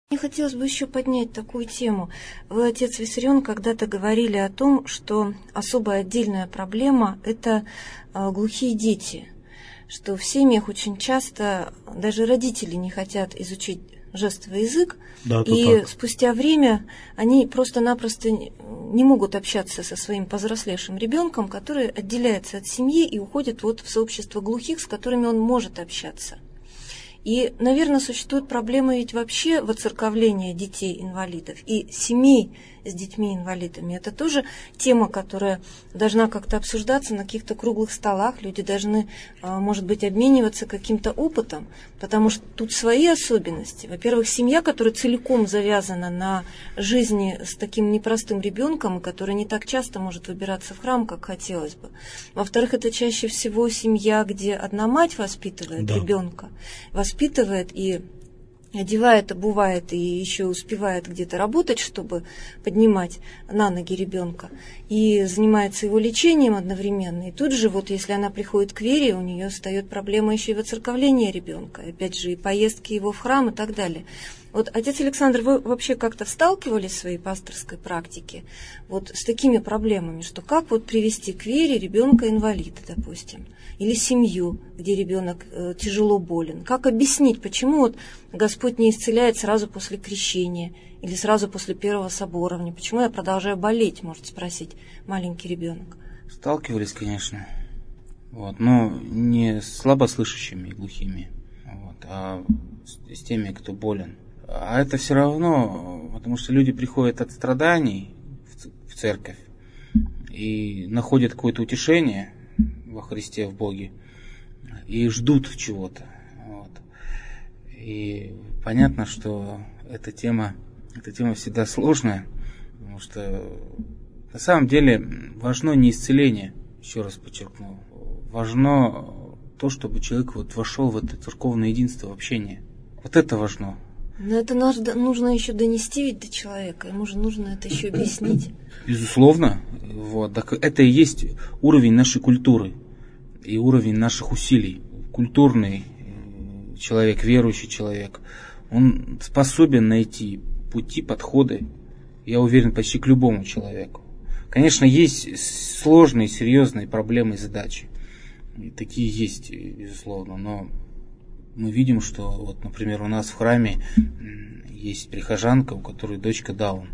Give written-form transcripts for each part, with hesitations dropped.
Мне хотелось бы еще поднять такую тему. Вы, отец Виссарион, когда-то говорили о том, что особая отдельная проблема – это глухие дети, что в семьях очень часто даже родители не хотят изучить жестовый язык, Да, и так. спустя время они просто-напросто не могут общаться со своим повзрослевшим ребенком, который отделяется от семьи и уходит вот в сообщество глухих, с которыми он может общаться. И, наверное, существует проблема ведь вообще воцерковления детей-инвалидов и семей с детьми-инвалидами. Это тоже тема, которая должна как-то обсуждаться на каких-то круглых столах. Люди должны, может быть, обмениваться каким-то опытом, потому что тут свои особенности. Во-первых, семья, которая целиком завязана на жизни с таким непростым ребенком, который не так часто может выбираться в храм, как хотелось бы. Во-вторых, это чаще всего семья, где одна мать воспитывает ребенка, воспитывает и одевает, обувает и еще успевает где-то работать, чтобы поднимать на ноги ребенка, и занимается его лечением одновременно. И тут же, вот если она приходит к вере, у нее встает проблема еще и воцерковления ребенка, опять же, и поездки его в храм и так далее. Вот, отец Александр, вы вообще как-то сталкивались в своей пасторской практике вот с такими проблемами, что как вот привести к вере ребенка-инвалида, допустим, или семью, где ребенок тяжело болен? Как объяснить, почему вот Господь не исцеляет сразу после крещения или сразу после первого соборования? Почему я продолжаю болеть, может спросить маленький ребенок? Сталкивались, конечно, но не с слабослышащими и глухими, а с теми, кто болен. А это все равно, потому что люди приходят от страданий в церковь и находят какое-то утешение во Христе, в Боге, и ждут чего-то. И понятно, что эта тема всегда сложная, потому что на самом деле важно не исцеление, еще раз подчеркну, важно то, чтобы человек вошел в это церковное единство, в общение. Вот это важно. Но это нужно еще донести ведь до человека, ему же нужно это еще объяснить. Безусловно, так это и есть уровень нашей культуры и уровень наших усилий. Культурный человек, верующий человек, он способен найти пути, подходы, я уверен, почти к любому человеку. Конечно, есть сложные, серьезные проблемы и задачи. И такие есть, безусловно, но мы видим, что, например, у нас в храме есть прихожанка, у которой дочка Даун.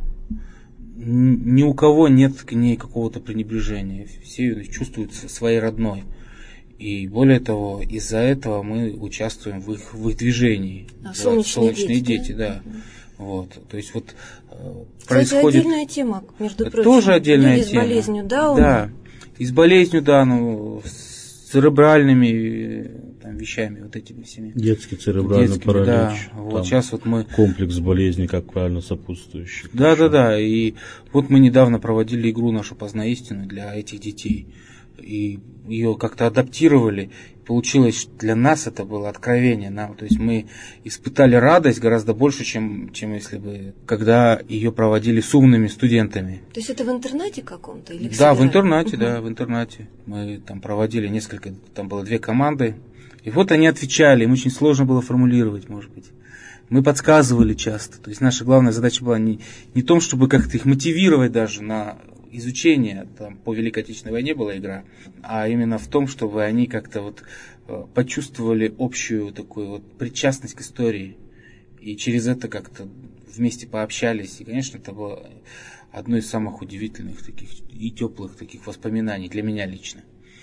Ни у кого нет к ней какого-то пренебрежения. Все ее чувствуют своей родной. И более того, из-за этого мы участвуем в их движении. Солнечные дети, да. То есть происходит... отдельная тема, между прочим. Тоже отдельная тема. С болезнью Дауна. Да, и с болезнью Дауна, с церебральными вещами, этими всеми. Детский церебральный паралич. Да, сейчас мы... Комплекс болезней, как правильно, сопутствующих. Да. И мы недавно проводили игру нашу «Познай истину» для этих детей. И ее как-то адаптировали. Получилось, для нас это было откровение. То есть мы испытали радость гораздо больше, чем если бы, когда ее проводили с умными студентами. То есть это в интернете каком-то? Или да, в интернете, в интернете. Мы там проводили там было 2 команды. И они отвечали, им очень сложно было формулировать, может быть. Мы подсказывали часто. То есть наша главная задача была не в том, чтобы как-то их мотивировать даже на изучение, там по Великой Отечественной войне была игра, а именно в том, чтобы они как-то почувствовали общую такую причастность к истории. И через это как-то вместе пообщались. И, конечно, это было одно из самых удивительных таких и теплых таких воспоминаний для меня лично.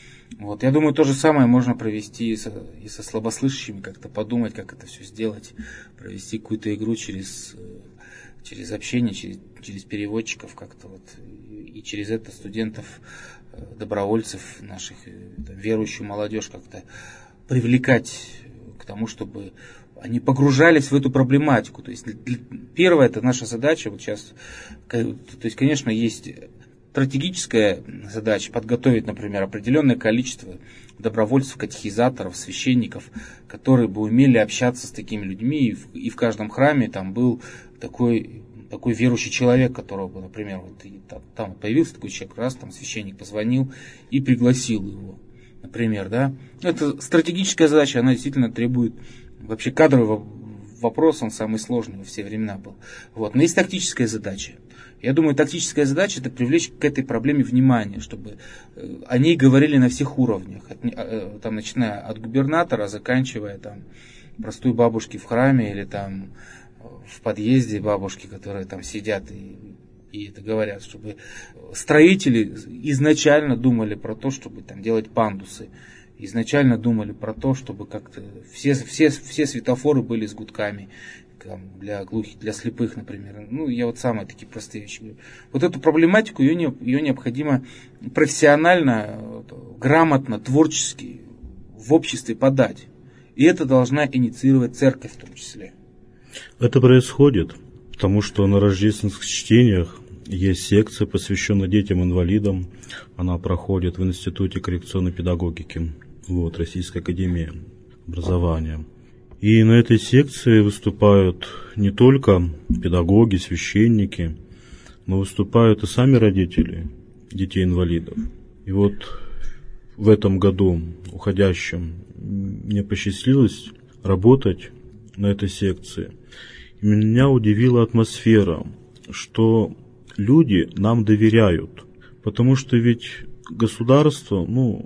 Я думаю, то же самое можно провести и со слабослышащими, как-то подумать, как это все сделать, провести какую-то игру через общение, через переводчиков как-то и через это студентов, добровольцев наших, верующую молодежь как-то привлекать к тому, чтобы они погружались в эту проблематику. То есть первая это наша задача сейчас, то есть, конечно, есть стратегическая задача подготовить, например, определенное количество добровольцев, катехизаторов, священников, которые бы умели общаться с такими людьми, и в каждом храме там был такой верующий человек, которого бы, например, там появился такой человек, раз там священник позвонил и пригласил его, например, да. Это стратегическая задача, она действительно требует вообще кадрового вопрос, он самый сложный во все времена был. Вот. Но есть тактическая задача. Я думаю, тактическая задача – это привлечь к этой проблеме внимание, чтобы о ней говорили на всех уровнях, там, начиная от губернатора, заканчивая там, простой бабушки в храме или там, в подъезде бабушки, которые там сидят и это говорят, чтобы строители изначально думали про то, чтобы там, делать пандусы, изначально думали про то, чтобы как-то все светофоры были с гудками, там, для глухих, для слепых, например. Ну, я вот самые такие простые вещи говорю. Вот эту проблематику, ее необходимо профессионально, грамотно, творчески в обществе подать. И это должна инициировать церковь в том числе. Это происходит, потому что на рождественских чтениях есть секция, посвященная детям-инвалидам. Она проходит в Институте коррекционной педагогики, вот, Российской академии образования. И на этой секции выступают не только педагоги, священники, но выступают и сами родители детей-инвалидов. И вот в этом году, уходящем, мне посчастливилось работать на этой секции. И меня удивила атмосфера, что люди нам доверяют. Потому что ведь государство,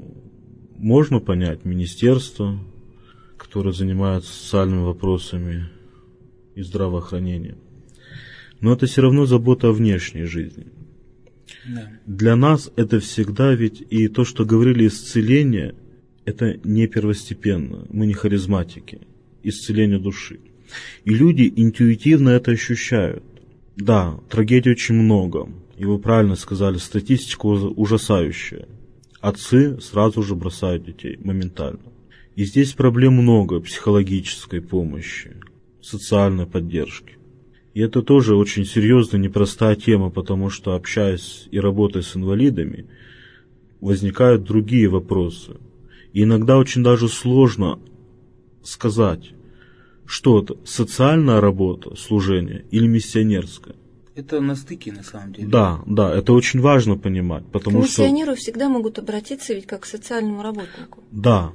можно понять, министерство, которое занимается социальными вопросами и здравоохранением. Но это все равно забота о внешней жизни. Да. Для нас это всегда ведь и то, что говорили исцеление, это не первостепенно. Мы не харизматики. Исцеление души. И люди интуитивно это ощущают. Да, трагедий очень много. И вы правильно сказали, статистика ужасающая. Отцы сразу же бросают детей моментально. И здесь проблем много психологической помощи, социальной поддержки. И это тоже очень серьезная, непростая тема, потому что, общаясь и работая с инвалидами, возникают другие вопросы. И иногда очень даже сложно сказать, что это социальная работа, служение или миссионерская. Это на стыке, на самом деле. Да, это очень важно понимать, потому к миссионеру всегда могут обратиться ведь как к социальному работнику. Да.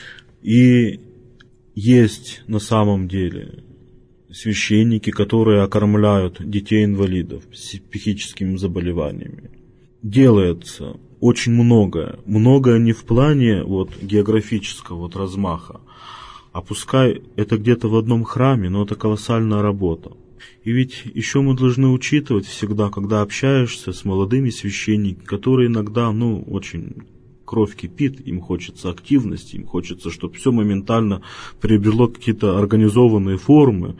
И есть на самом деле священники, которые окормляют детей-инвалидов с психическими заболеваниями. Делается очень многое. Многое не в плане географического размаха, а пускай это где-то в одном храме, но это колоссальная работа. И ведь еще мы должны учитывать всегда, когда общаешься с молодыми священниками, которые иногда, очень кровь кипит, им хочется активности, им хочется, чтобы все моментально приобрело какие-то организованные формы.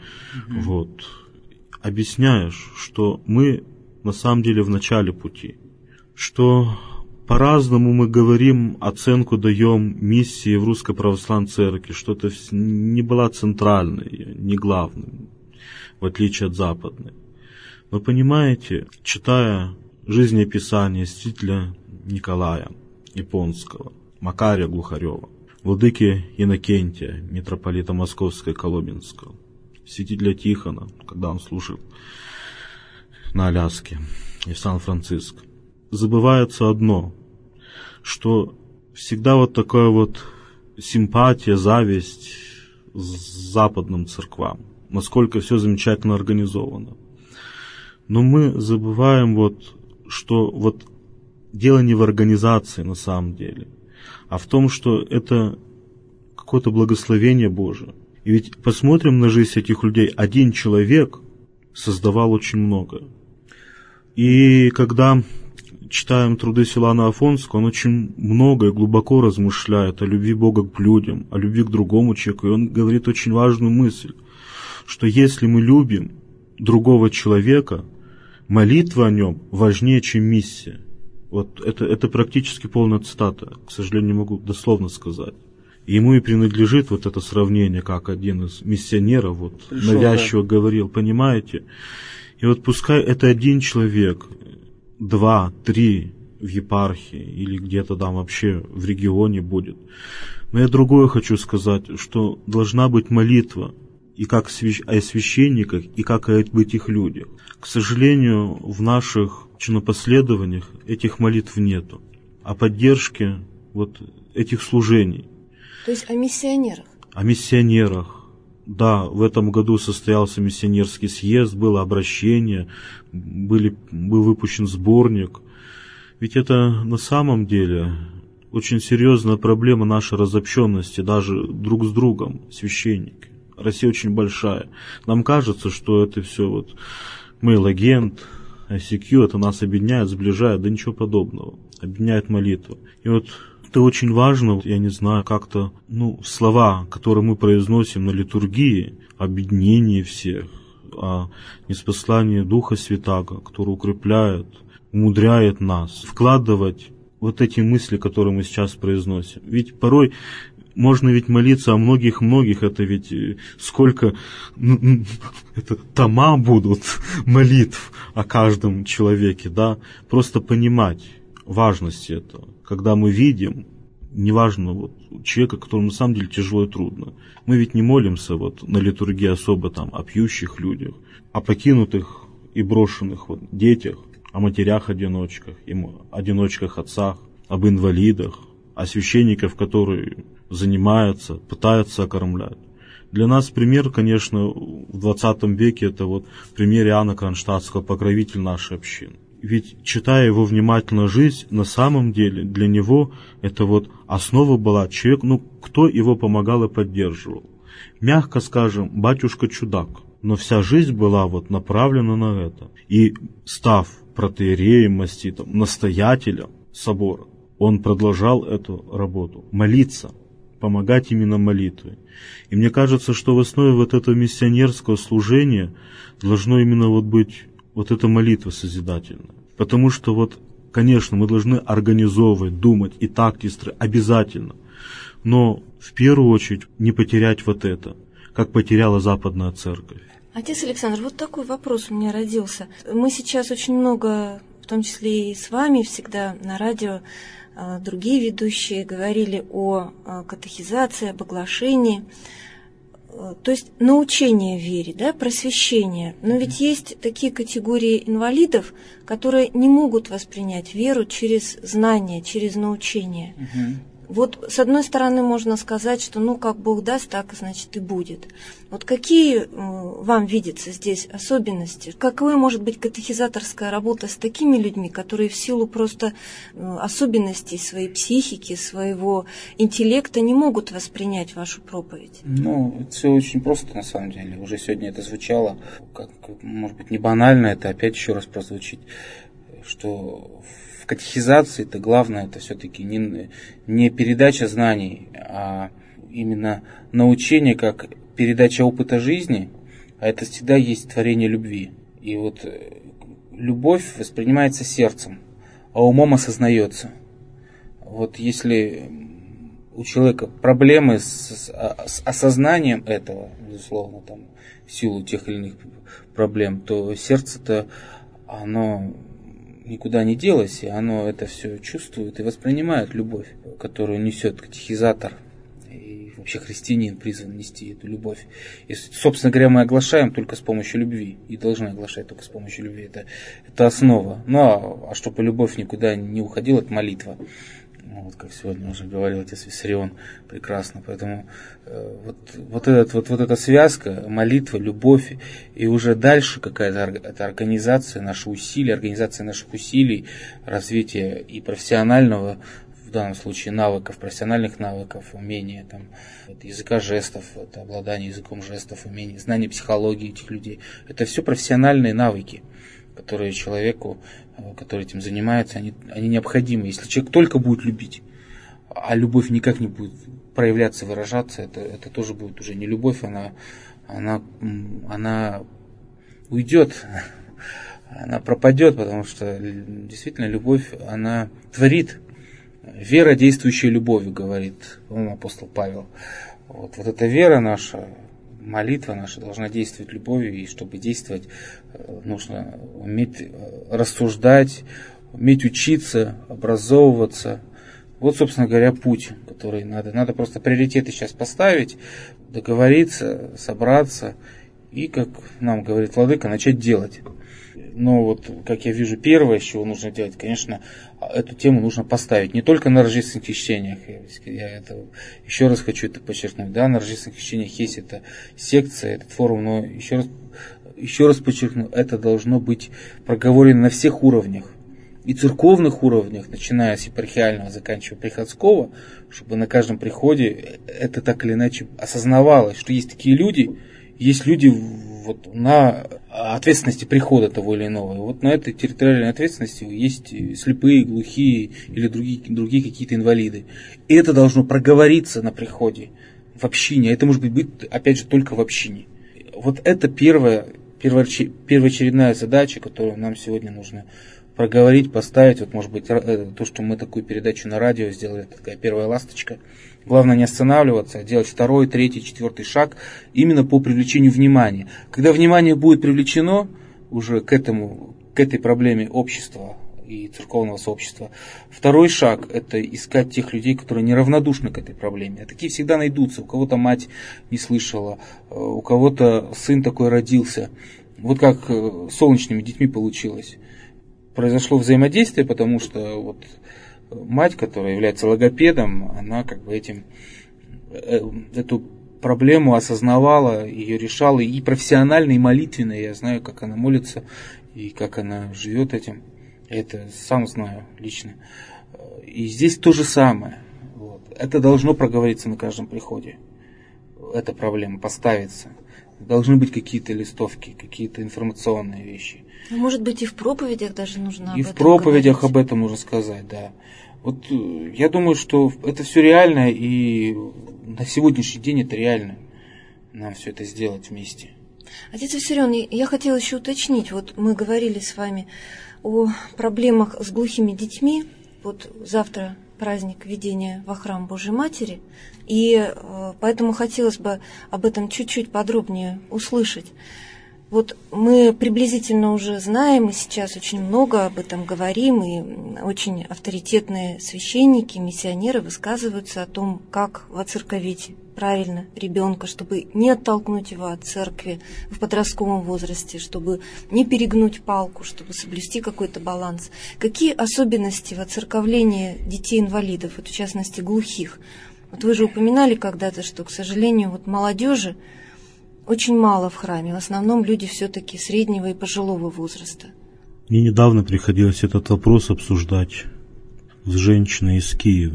Объясняешь, что мы на самом деле в начале пути, что по-разному мы говорим, оценку даем миссии в Русской Православной Церкви, что это не была центральной, не главной, в отличие от западной. Но понимаете, читая жизнеописание святителя Николая Японского, Макария Глухарева, владыки Иннокентия, митрополита Московского и Коломенского, святителя Тихона, когда он служил на Аляске и в Сан-Франциско, забывается одно, что всегда такая симпатия, зависть к западным церквам, насколько все замечательно организовано. Но мы забываем что дело не в организации на самом деле, а в том, что это какое-то благословение Божие. И ведь посмотрим на жизнь этих людей. Один человек создавал очень многое. И когда читаем труды Силуана Афонского, он очень много и глубоко размышляет о любви Бога к людям, о любви к другому человеку. И он говорит очень важную мысль, что если мы любим другого человека, молитва о нем важнее, чем миссия. Это практически полная цитата, к сожалению, не могу дословно сказать. И ему и принадлежит это сравнение, как один из миссионеров навязчиво говорил, понимаете? И пускай это один человек, 2, 3 в епархии или где-то там вообще в регионе будет. Но я другое хочу сказать, что должна быть молитва и как о священниках, и как об этих людях. К сожалению, в наших чинопоследованиях этих молитв нету. О поддержке этих служений. То есть о миссионерах? О миссионерах, Да, в этом году состоялся миссионерский съезд, было обращение, был выпущен сборник. Ведь это на самом деле очень серьезная проблема нашей разобщенности, даже друг с другом, священники. Россия очень большая. Нам кажется, что это все вот мейл-агент, ICQ, это нас объединяет, сближает, да ничего подобного. Объединяет молитва. И вот это очень важно, я не знаю, как-то, слова, которые мы произносим на литургии, объединение всех, о ниспослании Духа Святаго, который укрепляет, умудряет нас, вкладывать вот эти мысли, которые мы сейчас произносим. Ведь порой можно ведь молиться о многих-многих, это ведь сколько это тома будут молитв о каждом человеке, да, просто понимать важность этого. Когда мы видим, неважно, вот, человека, которому на самом деле тяжело и трудно, мы ведь не молимся вот на литургии особо там о пьющих людях, о покинутых и брошенных вот детях, о матерях-одиночках, одиночках-отцах, об инвалидах, о священниках, которые занимаются, пытаются окормлять. Для нас пример, конечно, в 20 веке это вот пример Иоанна Кронштадтского, покровитель нашей общины. Ведь, читая его внимательно жизнь, на самом деле для него это вот основа была человек, кто его помогал и поддерживал. Мягко скажем, батюшка чудак, но вся жизнь была вот направлена на это. И став протоиереем, маститом, настоятелем собора, он продолжал эту работу, молиться, помогать именно молитвой. И мне кажется, что в основе вот этого миссионерского служения должно именно вот быть вот эта молитва созидательная. Потому что вот, конечно, мы должны организовывать, думать и так обязательно. Но в первую очередь не потерять вот это, как потеряла Западная Церковь. Отец Александр, вот такой вопрос у меня родился. Мы сейчас очень много, в том числе и с вами, всегда на радио, другие ведущие говорили о катехизации, об оглашении. То есть научение вере, да, просвещение. Но ведь есть такие категории инвалидов, которые не могут воспринять веру через знание, через научение. Вот с одной стороны можно сказать, что как Бог даст, так, значит, и будет. Вот какие вам видятся здесь особенности? Какой может быть катехизаторская работа с такими людьми, которые в силу просто особенностей своей психики, своего интеллекта не могут воспринять вашу проповедь? Это все очень просто на самом деле. Уже сегодня это звучало, как, может быть, не банально, это опять еще раз прозвучит, что в катехизации это главное, это все-таки не передача знаний, а именно научение как передача опыта жизни, а это всегда есть творение любви. И вот любовь воспринимается сердцем, а умом осознается. Вот если у человека проблемы с осознанием этого, безусловно, там, в силу тех или иных проблем, то сердце-то, оно никуда не делось, и оно это все чувствует и воспринимает любовь, которую несет катехизатор. И вообще христианин призван нести эту любовь. И, собственно говоря, мы оглашаем только с помощью любви. И должны оглашать только с помощью любви. Это основа. А чтобы любовь никуда не уходила, это молитва. Вот как сегодня уже говорил отец Виссарион, прекрасно. Поэтому вот эта связка, молитва, любовь, и уже дальше какая-то это организация наших усилий, развития и профессионального, в данном случае навыков, профессиональных навыков, умения, языка жестов, это обладание языком жестов, умение, знание психологии этих людей. Это все профессиональные навыки, которые человеку, который этим занимается, они необходимы. Если человек только будет любить, а любовь никак не будет проявляться, выражаться, это тоже будет уже не любовь, она уйдет, она пропадет, потому что действительно любовь, она творит. Вера, действующая любовью, говорит, по-моему, апостол Павел. Вот эта вера наша, молитва наша должна действовать любовью, и чтобы действовать, нужно уметь рассуждать, уметь учиться, образовываться. Вот, собственно говоря, путь, который надо. Надо просто приоритеты сейчас поставить, договориться, собраться и, как нам говорит Владыка, начать делать. Но вот, как я вижу, первое, с чего нужно делать, конечно, эту тему нужно поставить не только на рождественных чтениях. Я это еще раз хочу это подчеркнуть. Да, на рождественных чтениях есть эта секция, этот форум, но еще раз подчеркну, это должно быть проговорено на всех уровнях. И церковных уровнях, начиная с епархиального, заканчивая приходского, чтобы на каждом приходе это так или иначе осознавалось, что есть такие люди, есть люди вот на ответственности прихода того или иного. И вот на этой территориальной ответственности есть слепые, глухие или другие какие-то инвалиды. И это должно проговориться на приходе, в общине. Это может быть, опять же, только в общине. Вот это первоочередная задача, которую нам сегодня нужно проговорить, поставить. Вот, может быть, то, что мы такую передачу на радио сделали, такая первая ласточка. Главное не останавливаться, а делать второй, третий, четвертый шаг именно по привлечению внимания. Когда внимание будет привлечено уже к этой проблеме общества и церковного сообщества, второй шаг – это искать тех людей, которые неравнодушны к этой проблеме. А такие всегда найдутся. У кого-то мать не слышала, у кого-то сын такой родился. Вот как с солнечными детьми получилось. Произошло взаимодействие, потому что вот мать, которая является логопедом, она как бы эту проблему осознавала, ее решала и профессионально, и молитвенно. Я знаю, как она молится и как она живет этим. Я это сам знаю лично. И здесь то же самое. Вот. Это должно проговориться на каждом приходе. Эта проблема поставится. Должны быть какие-то листовки, какие-то информационные вещи. Может быть, и в проповедях даже нужно об этом И в проповедях говорить. Об этом нужно сказать, да. Вот я думаю, что это все реально, и на сегодняшний день это реально. Нам все это сделать вместе. Отец Виссарион, я хотела еще уточнить. Вот мы говорили с вами о проблемах с глухими детьми. Вот завтра праздник введения во храм Божьей Матери. И поэтому хотелось бы об этом чуть-чуть подробнее услышать. Вот мы приблизительно уже знаем, и сейчас очень много об этом говорим, и очень авторитетные священники, миссионеры высказываются о том, как воцерковить правильно ребенка, чтобы не оттолкнуть его от церкви в подростковом возрасте, чтобы не перегнуть палку, чтобы соблюсти какой-то баланс. Какие особенности воцерковления детей-инвалидов, вот в частности глухих? Вот вы же упоминали когда-то, что, к сожалению, вот молодежи очень мало в храме. В основном люди все-таки среднего и пожилого возраста. Мне недавно приходилось этот вопрос обсуждать с женщиной из Киева.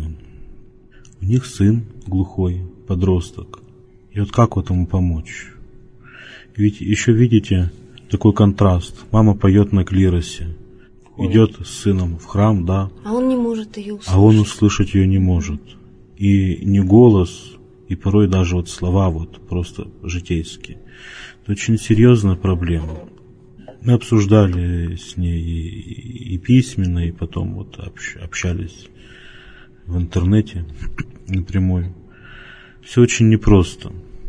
У них сын глухой, подросток. И вот как этому помочь? Ведь еще видите такой контраст. Мама поет на клиросе, идет с сыном в храм, да. А он не может ее услышать. А он услышать ее не может. И не голос, и порой даже вот слова вот просто житейские. Это очень серьезная проблема. Мы обсуждали с ней и письменно, и потом вот общались в интернете напрямую. Все очень непросто.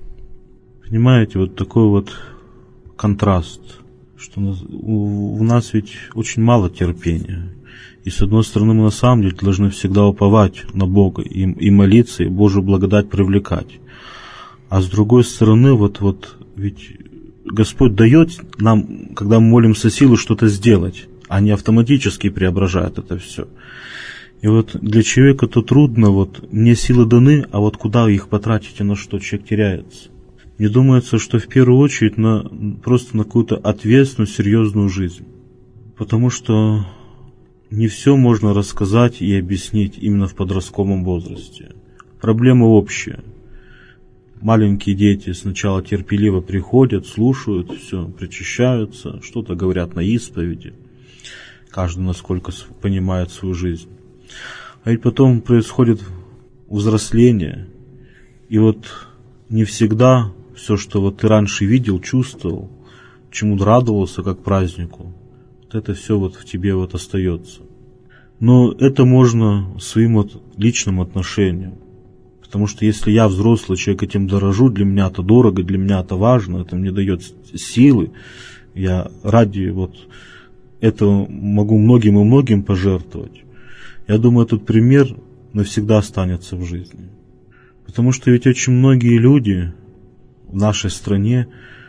Понимаете, вот такой вот контраст, что у нас ведь очень мало терпения. И с одной стороны, мы на самом деле должны всегда уповать на Бога и молиться, и Божью благодать привлекать. А с другой стороны, вот ведь Господь дает нам, когда мы молимся, силу что-то сделать, а не автоматически преображает это все. И вот для человека то трудно, вот мне силы даны, а вот куда их потратить и на что, человек теряется. Мне думается, что в первую очередь просто на какую-то ответственную, серьезную жизнь. Потому что не все можно рассказать и объяснить именно в подростковом возрасте. Проблема общая. Маленькие дети сначала терпеливо приходят, слушают все, причащаются, что-то говорят на исповеди. Каждый насколько понимает свою жизнь. А ведь потом происходит взросление. И вот не всегда все, что вот ты раньше видел, чувствовал, чему радовался как празднику, вот это все вот в тебе вот остается. Но это можно своим вот личным отношением. Потому что если я взрослый человек, этим дорожу, для меня это дорого, для меня это важно, это мне дает силы, я ради вот этого могу многим и многим пожертвовать. Я думаю, этот пример навсегда останется в жизни. Потому что ведь очень многие люди в нашей стране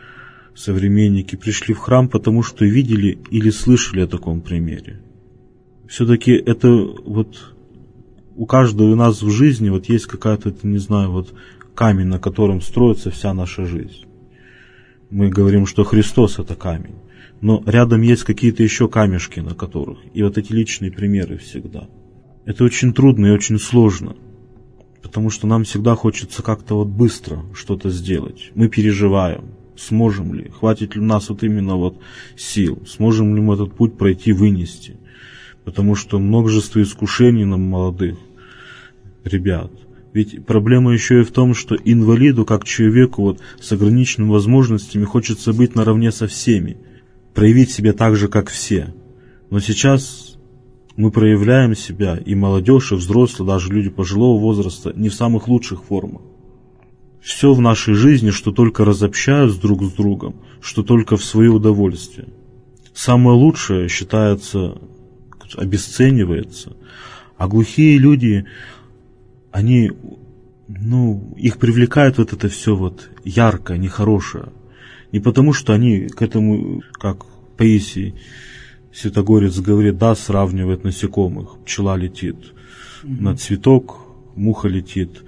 современники пришли в храм, потому что видели или слышали о таком примере. Все-таки это вот у каждого из нас в жизни вот есть какая-то, не знаю, вот камень, на котором строится вся наша жизнь. Мы говорим, что Христос – это камень, но рядом есть какие-то еще камешки, на которых, и вот эти личные примеры всегда. Это очень трудно и очень сложно, потому что нам всегда хочется как-то вот быстро что-то сделать. Мы переживаем, сможем ли, хватит ли у нас вот именно вот сил, сможем ли мы этот путь пройти, вынести. Потому что множество искушений нам, молодых ребят. Ведь проблема еще и в том, что инвалиду, как человеку вот, с ограниченными возможностями, хочется быть наравне со всеми, проявить себя так же, как все. Но сейчас мы проявляем себя, и молодежь, и взрослые, даже люди пожилого возраста, не в самых лучших формах. Все в нашей жизни, что только разобщаются друг с другом, что только в свое удовольствие. Самое лучшее считается, обесценивается, а глухие люди, они, их привлекает вот это все вот яркое, нехорошее. Не потому, что они к этому, как Паисий Святогорец говорит, да, сравнивает насекомых. Пчела летит на цветок, муха летит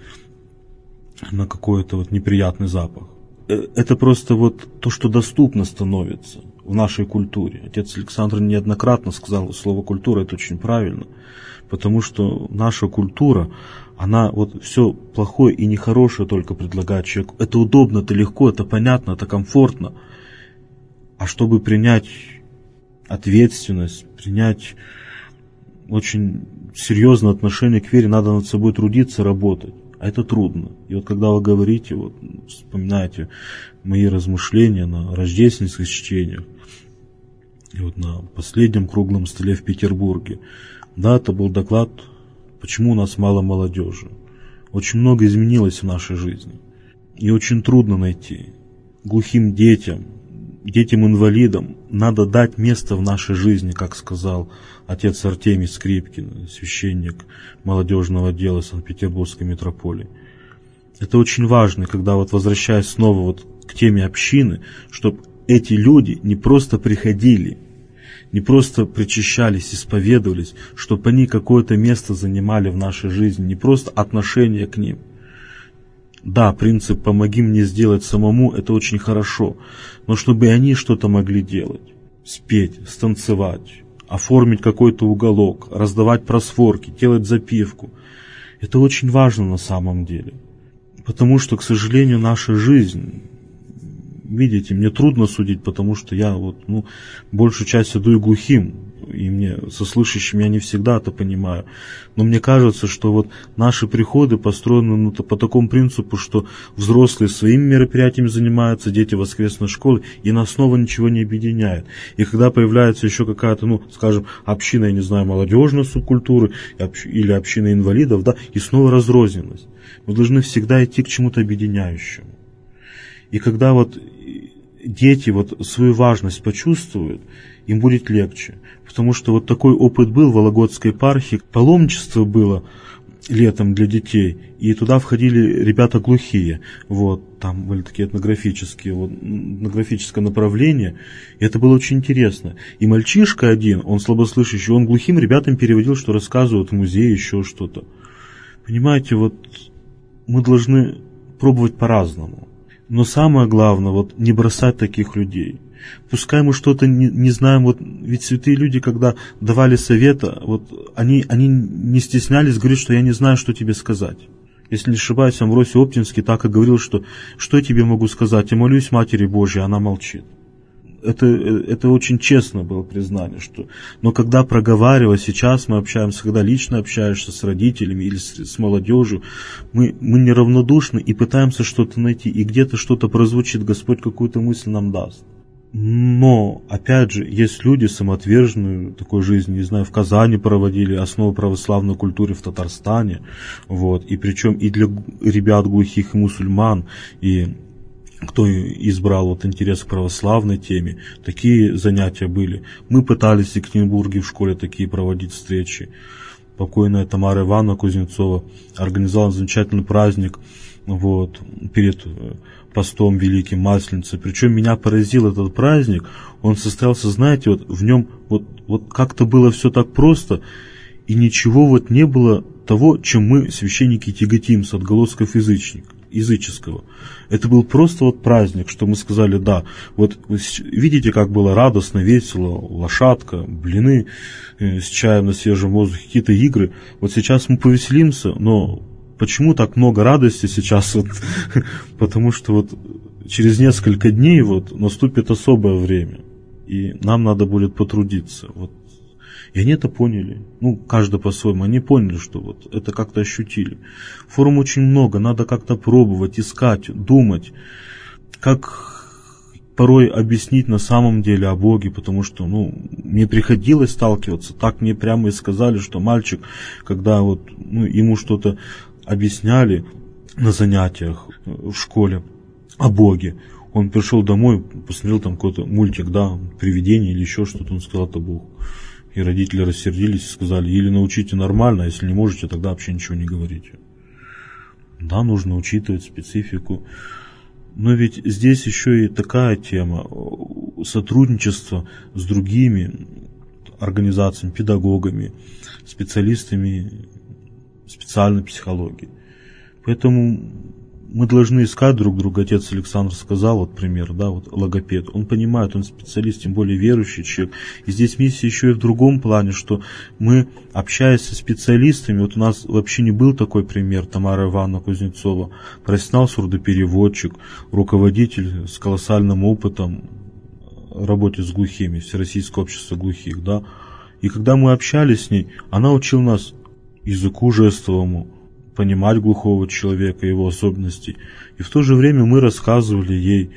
на какой-то вот неприятный запах. Это просто вот то, что доступно становится в нашей культуре. Отец Александр неоднократно сказал, слово «культура» — это очень правильно, потому что наша культура, она вот все плохое и нехорошее только предлагает человеку. Это удобно, это легко, это понятно, это комфортно. А чтобы принять ответственность, принять очень серьезное отношение к вере, надо над собой трудиться, работать. А это трудно. И вот когда вы говорите, вот, вспоминаете мои размышления на рождественских чтениях, и вот на последнем круглом столе в Петербурге, да, это был доклад, почему у нас мало молодежи. Очень много изменилось в нашей жизни. И очень трудно найти. Глухим детям, детям-инвалидам надо дать место в нашей жизни, как сказал отец Артемий Скрипкин, священник молодежного отдела Санкт-Петербургской митрополии. Это очень важно, когда вот возвращаясь снова вот к теме общины, чтобы эти люди не просто приходили, не просто причащались, исповедовались, чтобы они какое-то место занимали в нашей жизни, не просто отношение к ним. Да, принцип «помоги мне сделать самому» — это очень хорошо, но чтобы и они что-то могли делать, спеть, станцевать, оформить какой-то уголок, раздавать просфорки, делать запивку. Это очень важно на самом деле, потому что, к сожалению, наша жизнь, видите, мне трудно судить, потому что я вот, большую часть иду и глухим, и мне со слышащими я не всегда это понимаю. Но мне кажется, что вот наши приходы построены по такому принципу, что взрослые своими мероприятиями занимаются, дети воскресной школы, и нас снова ничего не объединяет. И когда появляется еще какая-то, скажем, община, я не знаю, молодежной субкультуры или община инвалидов, да, и снова разрозненность. Мы должны всегда идти к чему-то объединяющему. И когда вот дети вот свою важность почувствуют, им будет легче. Потому что вот такой опыт был в Вологодской епархии. Паломничество было летом для детей, и туда входили ребята глухие. Вот, там были такие этнографическое направление, и это было очень интересно. И мальчишка один, он слабослышащий, он глухим ребятам переводил, что рассказывают в музее, еще что-то. Понимаете, вот мы должны пробовать по-разному. Но самое главное, вот не бросать таких людей. Пускай мы что-то не знаем, вот ведь святые люди, когда давали совета, вот они не стеснялись говорить, что я не знаю, что тебе сказать. Если не ошибаюсь, Амвросий Оптинский так и говорил, что я тебе могу сказать, я молюсь Матери Божьей, она молчит. Это очень честно было признание, но когда проговаривая, сейчас мы общаемся, когда лично общаешься с родителями или с молодежью, мы неравнодушны и пытаемся что-то найти, и где-то что-то прозвучит, Господь какую-то мысль нам даст. Но, опять же, есть люди самоотверженные такой жизни, не знаю, в Казани проводили основы православной культуры в Татарстане, вот, и причем и для ребят глухих, и мусульман, и кто избрал вот интерес к православной теме, такие занятия были. Мы пытались в Екатеринбурге в школе такие проводить встречи. Покойная Тамара Ивановна Кузнецова организовала замечательный праздник вот, перед постом великим, Масленицей. Причем меня поразил этот праздник. Он состоялся, знаете, вот в нем вот как-то было все так просто, и ничего вот не было того, чем мы, священники, тяготимся, отголосков языческого. Это был просто вот праздник, что мы сказали, да, вот видите, как было радостно, весело, лошадка, блины с чаем на свежем воздухе, какие-то игры. Вот сейчас мы повеселимся, но почему так много радости сейчас? Вот, потому что вот через несколько дней вот наступит особое время, и нам надо будет потрудиться. Вот. И они это поняли. Ну, каждый по-своему. Они поняли, что вот это как-то ощутили. Форм очень много, надо как-то пробовать, искать, думать, как порой объяснить на самом деле о Боге, потому что, мне приходилось сталкиваться, так мне прямо и сказали, что мальчик, когда вот, ему что-то объясняли на занятиях в школе о Боге, он пришел домой, посмотрел там какой-то мультик, да, привидение или еще что-то, он сказал, это Бог. И родители рассердились и сказали, или научите нормально, а если не можете, тогда вообще ничего не говорите. Да, нужно учитывать специфику. Но ведь здесь еще и такая тема, сотрудничество с другими организациями, педагогами, специалистами специальной психологии. Поэтому мы должны искать друг друга. Отец Александр сказал, вот пример, да, вот логопед. Он понимает, он специалист, тем более верующий человек. И здесь миссия еще и в другом плане, что мы, общаясь со специалистами, вот у нас вообще не был такой пример, Тамара Ивановна Кузнецова, профессионал сурдопереводчик, руководитель с колоссальным опытом работы с глухими, Всероссийское общество глухих, да. И когда мы общались с ней, она учила нас языку жестовому, понимать глухого человека, его особенности. И в то же время мы рассказывали ей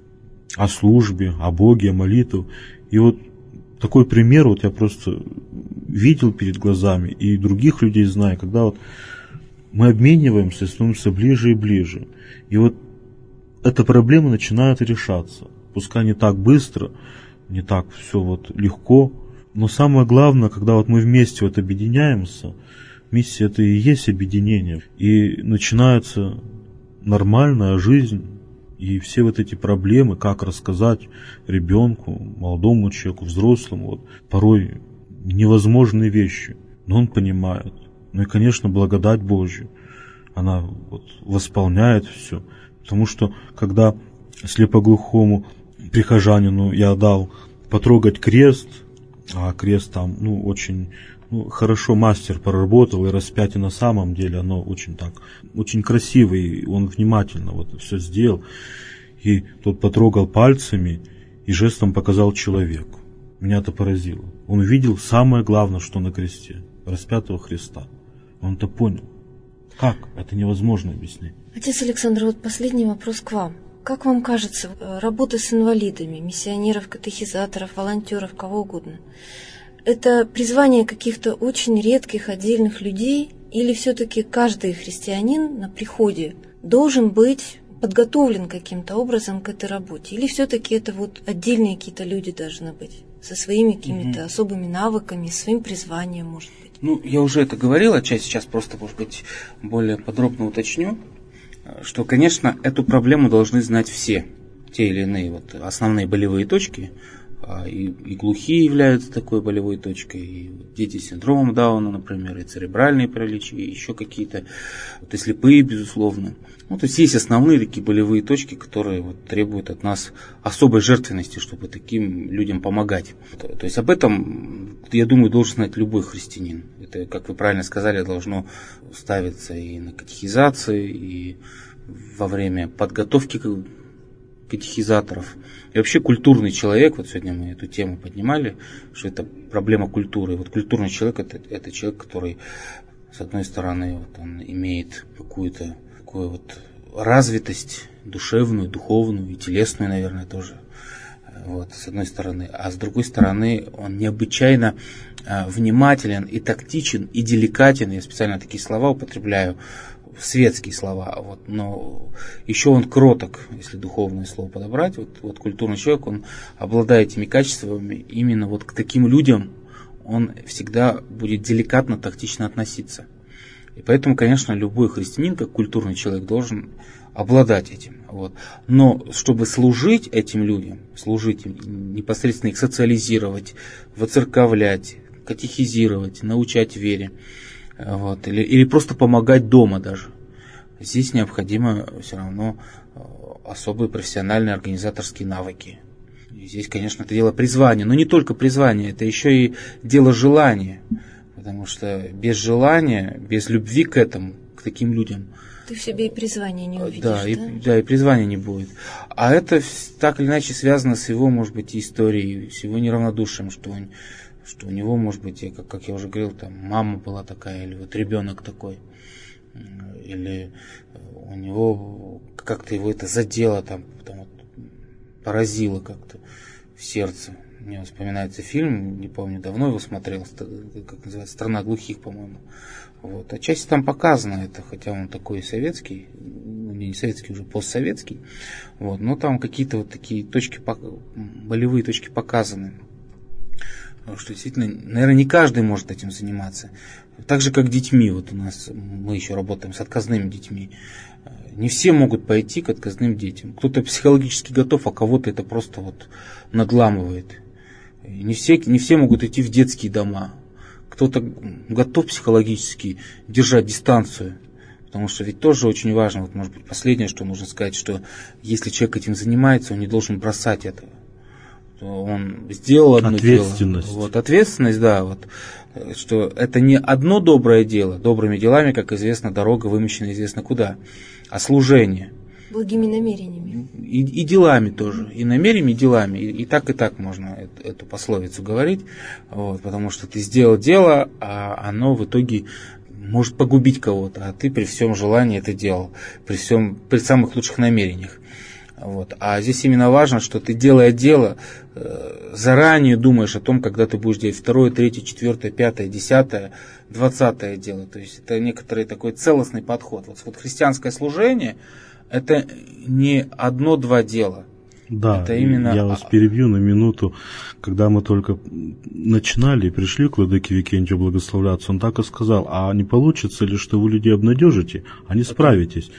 о службе, о Боге, о молитве. И вот такой пример вот я просто видел перед глазами, и других людей знаю, когда вот мы обмениваемся, становимся ближе и ближе. И вот эта проблема начинает решаться. Пускай не так быстро, не так все вот легко, но самое главное, когда вот мы вместе вот объединяемся, миссия это и есть объединение. И начинается нормальная жизнь. И все вот эти проблемы, как рассказать ребенку, молодому человеку, взрослому, вот, порой невозможные вещи. Но он понимает. Ну и, конечно, благодать Божья. Она вот восполняет все. Потому что, когда слепоглухому прихожанину я дал потрогать крест, а крест там, очень... хорошо мастер проработал, и распятие на самом деле, оно очень красивое, и он внимательно вот все сделал. И тот потрогал пальцами и жестом показал человеку. Меня это поразило. Он увидел самое главное, что на кресте, распятого Христа. Он это понял. Как? Это невозможно объяснить. Отец Александр, вот последний вопрос к вам. Как вам кажется, работа с инвалидами, миссионеров, катехизаторов, волонтеров, кого угодно, это призвание каких-то очень редких отдельных людей, или все-таки каждый христианин на приходе должен быть подготовлен каким-то образом к этой работе? Или все-таки это вот отдельные какие-то люди должны быть со своими какими-то особыми навыками, своим призванием, может быть? Я уже это говорил, отчасти сейчас просто, может быть, более подробно уточню, что, конечно, эту проблему должны знать все, те или иные вот основные болевые точки. И глухие являются такой болевой точкой, и дети с синдромом Дауна, например, и церебральные параличи, и еще какие-то, и слепые, безусловно. То есть есть основные такие болевые точки, которые требуют от нас особой жертвенности, чтобы таким людям помогать. То есть об этом, я думаю, должен знать любой христианин. Это, как вы правильно сказали, должно ставиться и на катехизации, и во время подготовки катехизаторов. И вообще культурный человек, сегодня мы эту тему поднимали, что это проблема культуры. Культурный человек это человек, который, с одной стороны, он имеет какую-то такую развитость душевную, духовную и телесную, наверное, тоже. С одной стороны. А с другой стороны, он необычайно внимателен и тактичен, и деликатен. Я специально такие слова употребляю, светские слова, но еще он кроток, если духовное слово подобрать. Культурный человек, он обладает этими качествами, именно к таким людям он всегда будет деликатно, тактично относиться. И поэтому, конечно, любой христианин, как культурный человек, должен обладать этим. Вот. Но чтобы служить этим людям, служить им, непосредственно их социализировать, воцерковлять, катехизировать, научать вере, вот, или просто помогать дома даже, здесь необходимо все равно особые профессиональные организаторские навыки. И здесь, конечно, это дело призвания, но не только призвания, это еще и дело желания. Потому что без желания, без любви к этому, к таким людям, ты в себе и призвания не увидишь, да? И призвания не будет. А это так или иначе связано с его, может быть, историей, с его неравнодушием, что у него, может быть, как я уже говорил, там мама была такая, или вот ребенок такой, или у него как-то его это задело, там вот, поразило как-то в сердце. Мне вспоминается фильм, не помню, давно его смотрел, как называется, «Страна глухих», по-моему. Вот. Отчасти там показано это, хотя он такой советский, не советский, уже постсоветский. Вот. Но там какие-то вот такие точки, болевые точки показаны. Потому что действительно, наверное, не каждый может этим заниматься. Так же, как детьми. Вот у нас мы еще работаем с отказными детьми. Не все могут пойти к отказным детям. Кто-то психологически готов, а кого-то это просто вот надламывает. Не все могут идти в детские дома. Кто-то готов психологически держать дистанцию. Потому что ведь тоже очень важно, вот может быть последнее, что нужно сказать, что если человек этим занимается, он не должен бросать этого. Он сделал одно ответственность. Дело. Вот, ответственность, да, вот, что это не одно доброе дело. Добрыми делами, как известно, дорога вымощена известно куда, а служение. Благими намерениями. И делами тоже. И намерениями, и делами. И так можно эту пословицу говорить. Вот, потому что ты сделал дело, а оно в итоге может погубить кого-то. А ты при всем желании это делал. При самых лучших намерениях. Вот. А здесь именно важно, что ты, делая дело, заранее думаешь о том, когда ты будешь делать 2, 3, 4, 5, 10, 20 дело. То есть это некоторый такой целостный подход. Вот христианское служение – это не 1-2 дела. Да, это именно... я вас перебью на минуту. Когда мы только начинали и пришли к Владыке Викентию благословляться, он так и сказал: а не получится ли, что вы людей обнадежите, а не справитесь?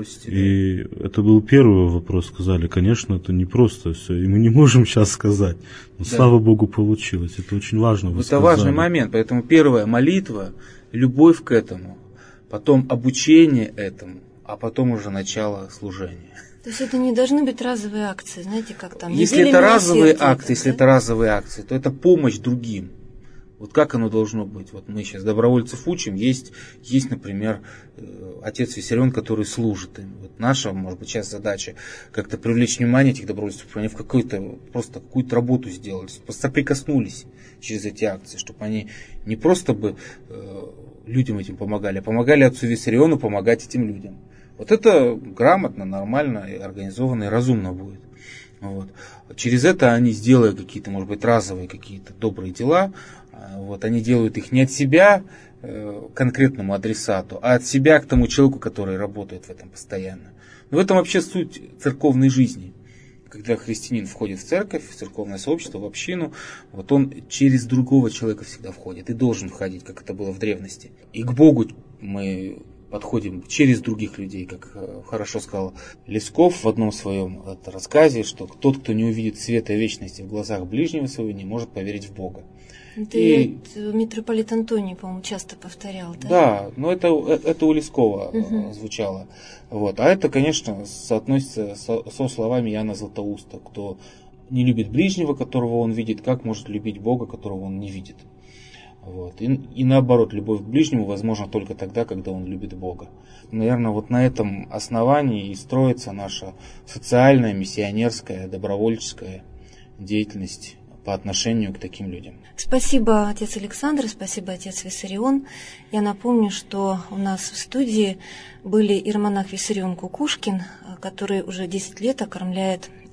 И это был первый вопрос. Сказали, конечно, это непросто все, и мы не можем сейчас сказать. Но слава Богу, получилось. Это очень важно. Это сказали. Важный момент. Поэтому первая молитва, любовь к этому, потом обучение этому, а потом уже начало служения. То есть это не должны быть разовые акции, знаете, как там. Если это разовые акции, то это помощь другим. Вот как оно должно быть? Вот мы сейчас добровольцев учим, есть, например, отец Виссарион, который служит им. Вот наша, может быть, сейчас задача как-то привлечь внимание этих добровольцев, чтобы они в какую-то работу сделали, соприкоснулись через эти акции, чтобы они не просто бы людям этим помогали, а помогали отцу Виссариону помогать этим людям. Вот это грамотно, нормально, организованно и разумно будет. Вот. Через это они, сделая какие-то, может быть, разовые какие-то добрые дела, вот, они делают их не от себя конкретному адресату, а от себя к тому человеку, который работает в этом постоянно. Но в этом вообще суть церковной жизни. Когда христианин входит в церковь, в церковное сообщество, в общину, вот он через другого человека всегда входит и должен входить, как это было в древности. И к Богу мы подходим через других людей, как хорошо сказал Лесков в одном своем рассказе, что тот, кто не увидит света вечности в глазах ближнего своего, не может поверить в Бога. Это митрополит Антоний, по-моему, часто повторял. Да, но это у Лескова звучало. Вот. А это, конечно, соотносится со словами Иоанна Златоуста: кто не любит ближнего, которого он видит, как может любить Бога, которого он не видит. Вот. И наоборот, любовь к ближнему возможна только тогда, когда он любит Бога. Наверное, вот на этом основании и строится наша социальная, миссионерская, добровольческая деятельность по отношению к таким людям. Спасибо, отец Александр, спасибо, отец Виссарион. Я напомню, что у нас в студии были иеромонах Виссарион Кукушкин, который уже 10 лет окормляет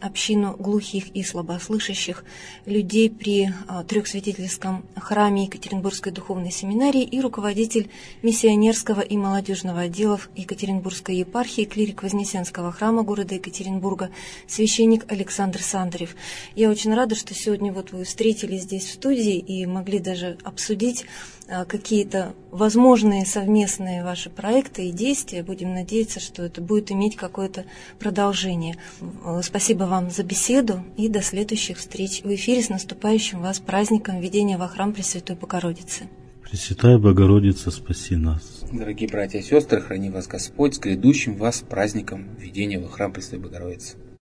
общину глухих и слабослышащих людей при Трехсвятительском храме Екатеринбургской духовной семинарии и руководитель миссионерского и молодежного отделов Екатеринбургской епархии, клирик Вознесенского храма города Екатеринбурга, священник Александр Сандрев. Я очень рада, что сегодня вот вы встретились здесь в студии и могли даже обсудить какие-то возможные совместные ваши проекты и действия. Будем надеяться, что это будет иметь какое-то продолжение. Спасибо вам за беседу и до следующих встреч в эфире. С наступающим вас праздником введения во храм Пресвятой Богородицы. Пресвятая Богородица, спаси нас. Дорогие братья и сестры, храни вас Господь с грядущим вас праздником введения во храм Пресвятой Богородицы.